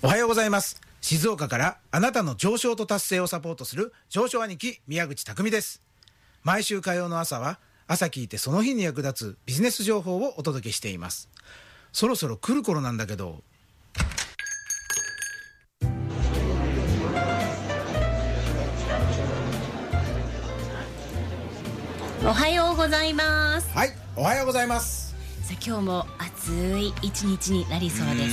おはようございます。静岡からあなたの上昇と達成をサポートする上昇兄貴宮口匠です。毎週火曜の朝は朝聞いてその日に役立つビジネス情報をお届けしています。そろそろ来る頃なんだけど、 おはようございます。 はい、おはようございます。 さあ今日も暑い一日になりそうです。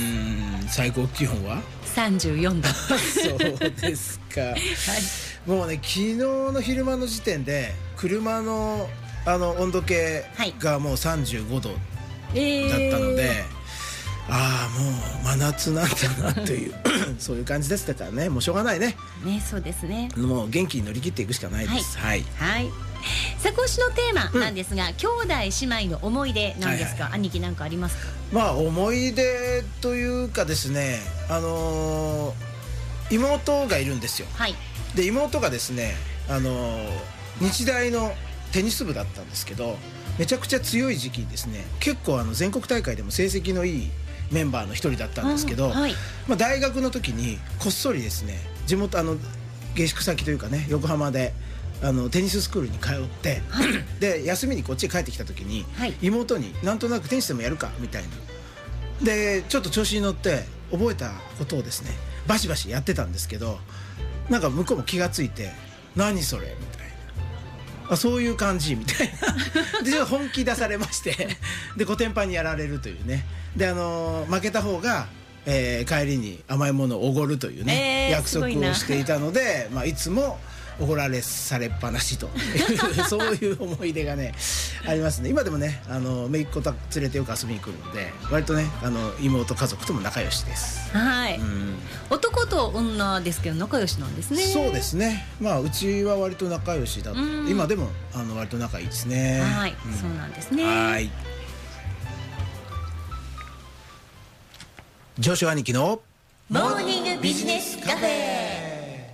最高気温は 34度そうですか、はい、もうね、昨日の昼間の時点で車の温度計がもう35度だったので、ああもう真夏なんだなというそういう感じですからね、もうしょうがないね。 そうですね、 もう元気に乗り切っていくしかないです。はい、 さあ今週のテーマなんですが、兄弟姉妹の思い出なんですか、兄貴何かありますか？ まあ思い出というかですね、妹がいるんですよ。で妹がですね、日大のテニス部だったんですけど、めちゃくちゃ強い時期にですね、結構全国大会でも成績のいいメンバーの一人だったんですけど、大学の時にこっそりですね、地元下宿先というかね、横浜でテニススクールに通って、で休みにこっちへ帰ってきた時に、妹になんとなくテニスでもやるかみたいなで、ちょっと調子に乗って覚えたことをですねバシバシやってたんですけど、なんか向こうも気がついて、何それみたいな、そういう感じみたいなでちょっと本気出されましてでコテンパンにやられるというね。で負けた方が帰りに甘いものをおごるというね、約束をしていたので、いつもおごられされっぱなしとそういう思い出がねありますね。今でもね、姪っ子と連れてよく遊びに来るので、割とね妹家族とも仲良しです。 男と女ですけど仲良しなんですね。 そうですね、うちは割と仲良しだ、今でも割と仲いいですね。 そうなんですね。 上昇兄貴のモーニングビジネスカフェ。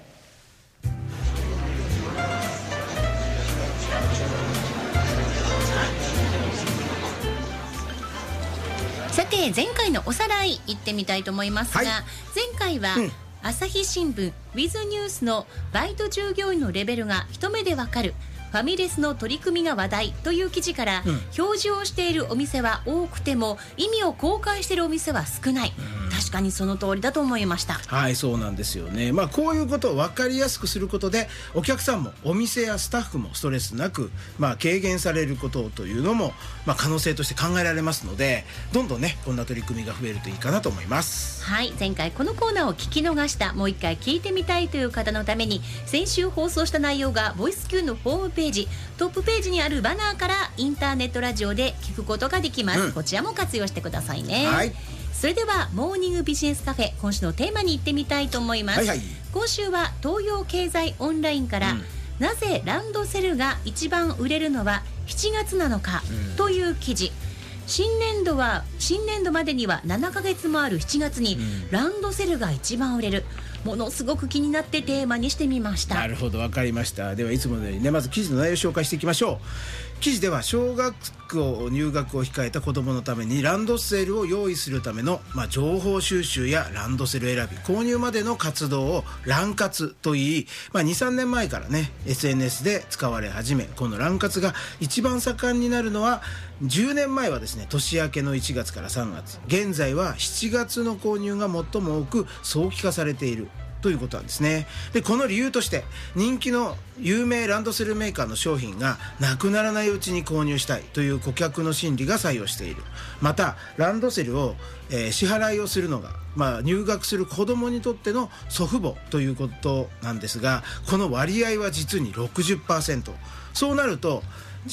さて前回のおさらい行ってみたいと思いますが、前回は、朝日新聞ウィズニュースのバイト従業員のレベルが一目でわかるファミレスの取り組みが話題という記事から、表示をしているお店は多くても意味を公開しているお店は少ない、確かにその通りだと思いました。 そうなんですよね。こういうことを分かりやすくすることで、お客さんもお店やスタッフもストレスなく、軽減されることというのも、可能性として考えられますので、どんどんねこんな取り組みが増えるといいかなと思います。 前回このコーナーを聞き逃した、もう一回聞いてみたいという方のために、先週放送した内容がボイス Q のホームページトップページにあるバナーからインターネットラジオで聞くことができます。こちらも活用してくださいね。それではモーニングビジネスカフェ、今週のテーマに行ってみたいと思います。今週は東洋経済オンラインから、なぜランドセルが一番売れるのは7月なのかという記事。新年度までには7ヶ月もある7月に、ランドセルが一番売れる、ものすごく気になってテーマにしてみました。 なるほど、分かりました。ではいつものようにね、まず記事の内容を紹介していきましょう。記事では小学校入学を控えた子どものためにランドセルを用意するための、情報収集やランドセル選び購入までの活動をラン活といい、2、3年前からね SNS で使われ始め、このラン活が一番盛んになるのは10年前はですね、年明けの1月から3月、現在は7月の購入が最も多く早期化されているということなんですね。でこの理由として、人気の有名ランドセルメーカーの商品がなくならないうちに購入したいという顧客の心理が作用している。またランドセルを、支払いをするのが、入学する子どもにとっての祖父母ということなんですが、この割合は実に 60%。 そうなると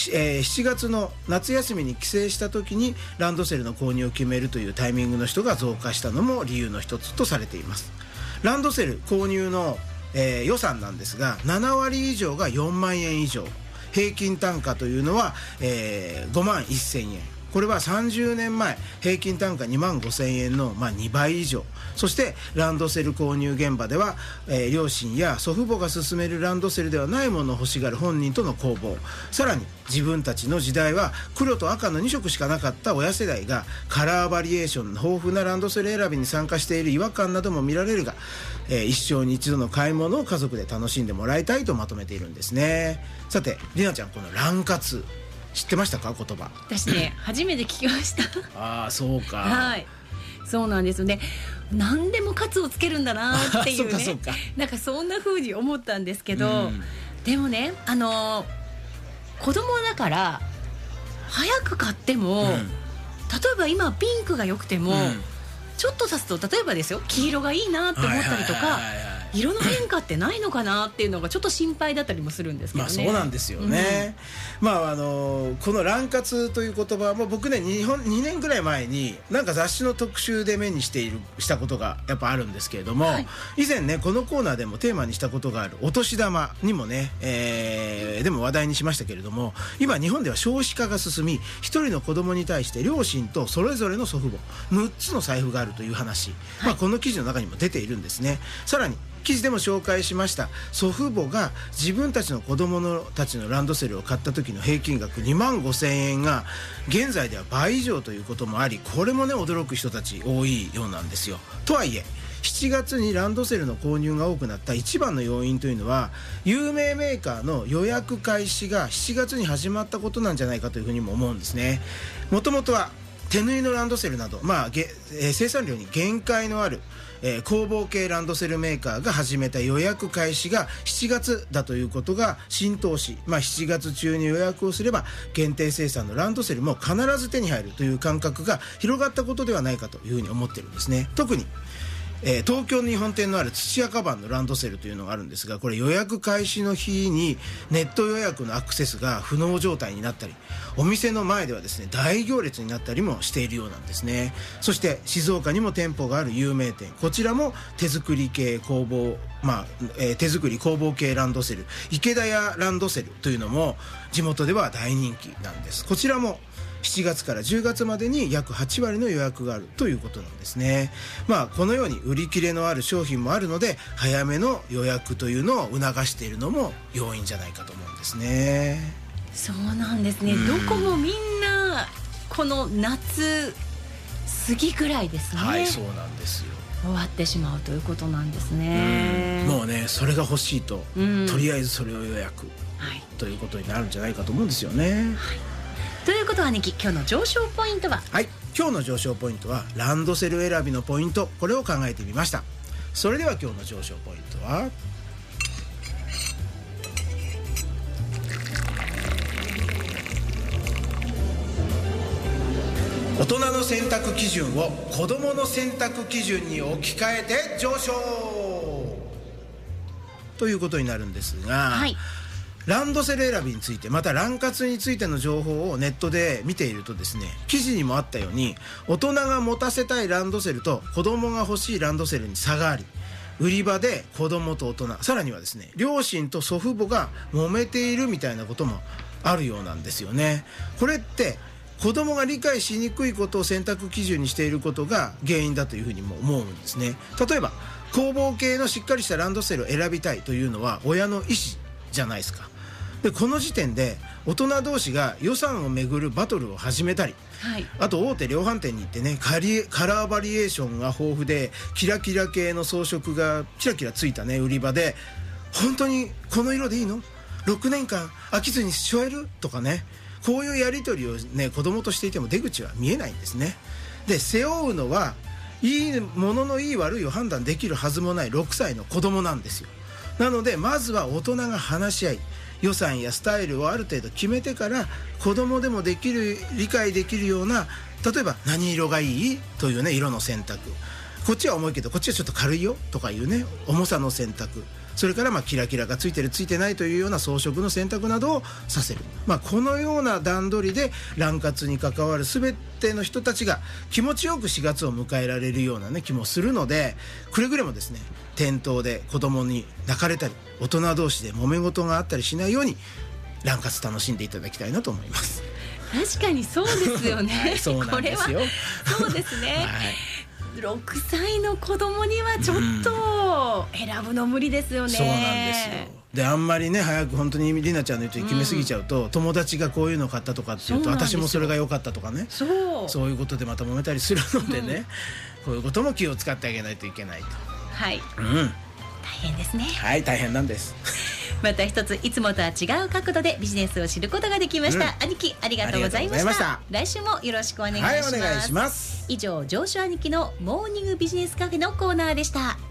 7月の夏休みに帰省した時にランドセルの購入を決めるというタイミングの人が増加したのも理由の一つとされています。ランドセル購入の、予算なんですが、7割以上が4万円以上、平均単価というのは、5万1000円これは30年前平均単価2万5,000円の、2倍以上。そしてランドセル購入現場では、両親や祖父母が勧めるランドセルではないものを欲しがる本人との攻防。さらに自分たちの時代は黒と赤の2色しかなかった親世代がカラーバリエーションの豊富なランドセル選びに参加している違和感なども見られるが、一生に一度の買い物を家族で楽しんでもらいたいとまとめているんですね。さてりなちゃん、このラン活知ってましたか？言葉。 私ね初めて聞きましたああ、そうか。 はい、そうなんですよね。何でもカツをつけるんだなっていうねそうかなんかそんな風に思ったんですけど、でもね子供だから早く買っても、例えば今ピンクが良くても、ちょっと経つと例えばですよ黄色がいいなって思ったりとか、色の変化ってないのかなっていうのがちょっと心配だったりもするんですけどね。 そうなんですよね。このラン活という言葉も僕ね2年ぐらい前になんか雑誌の特集で目にしたことがやっぱあるんですけれども、以前ねこのコーナーでもテーマにしたことがあるお年玉にもね、でも話題にしましたけれども、今日本では少子化が進み、一人の子供に対して両親とそれぞれの祖父母6つの財布があるという話、この記事の中にも出ているんですね。さらに記事でも紹介しました祖父母が自分たちの子供たちのランドセルを買った時の平均額2万5,000円が現在では倍以上ということもあり、これもね驚く人たち多いようなんですよ。とはいえ7月にランドセルの購入が多くなった一番の要因というのは有名メーカーの予約開始が7月に始まったことなんじゃないかというふうにも思うんですね。もともとは手縫いのランドセルなど、生産量に限界のある工房系ランドセルメーカーが始めた予約開始が7月だということが浸透し、7月中に予約をすれば限定生産のランドセルも必ず手に入るという感覚が広がったことではないかというふうに思っているんですね。特に東京の日本店のある土屋カバンのランドセルというのがあるんですが、これ予約開始の日にネット予約のアクセスが不能状態になったり、お店の前ではですね大行列になったりもしているようなんですね。そして静岡にも店舗がある有名店、こちらも手作り系工房、手作り工房系ランドセル池田屋ランドセルというのも地元では大人気なんです。こちらも7月から10月までに約8割の予約があるということなんですね。このように売り切れのある商品もあるので早めの予約というのを促しているのも要因じゃないかと思うんですね。 そうなんですね。どこもみんなこの夏過ぎくらいですね。 はい、そうなんですよ。 終わってしまうということなんですね。 もうねそれが欲しいと、とりあえずそれを予約、ということになるんじゃないかと思うんですよね。 ということは兄貴、今日の上昇ポイントは？ はい、今日の上昇ポイントはランドセル選びのポイント、これを考えてみました。それでは今日の上昇ポイントは大人の選択基準を子どもの選択基準に置き換えて上昇ということになるんですが、ランドセル選びについて、またラン活についての情報をネットで見ているとですね、記事にもあったように大人が持たせたいランドセルと子供が欲しいランドセルに差があり、売り場で子供と大人、さらにはですね両親と祖父母が揉めているみたいなこともあるようなんですよね。これって子供が理解しにくいことを選択基準にしていることが原因だというふうにも思うんですね。例えば工房系のしっかりしたランドセルを選びたいというのは親の意思じゃないですか。でこの時点で大人同士が予算をめぐるバトルを始めたり、あと大手量販店に行ってねカラーバリエーションが豊富でキラキラ系の装飾がキラキラついたね売り場で、本当にこの色でいいの？6年間飽きずにしょえる？とかね、こういうやり取りをね子供としていても出口は見えないんですね。で背負うのはいいもののいい悪いを判断できるはずもない6歳の子供なんですよ。なのでまずは大人が話し合い、予算やスタイルをある程度決めてから子供でも理解できるような、例えば何色がいいというね色の選択、こっちは重いけどこっちはちょっと軽いよとかいうね重さの選択、それからキラキラがついてるついてないというような装飾の選択などをさせる、このような段取りでラン活に関わる全ての人たちが気持ちよく4月を迎えられるようなね気もするので、くれぐれもですね店頭で子供に泣かれたり大人同士で揉め事があったりしないようにラン活楽しんでいただきたいなと思います。 確かにそうですよね、 はい、そうなんですよ。 これはそうですね、 はい、 6歳の子供にはちょっと選ぶの無理ですよね。 そうなんですよ。であんまりね早く本当にりなちゃんの言うと決めすぎちゃうと、友達がこういうの買ったとかっていうと私もそれが良かったとかね、そういうことでまた揉めたりするのでね、こういうことも気を使ってあげないといけないと。 はい、大変ですね。 はい、大変なんです。 また一ついつもとは違う角度でビジネスを知ることができました、兄貴ありがとうございました。来週もよろしくお願いします。 はい、お願いします。 以上上司兄貴のモーニングビジネスカフェのコーナーでした。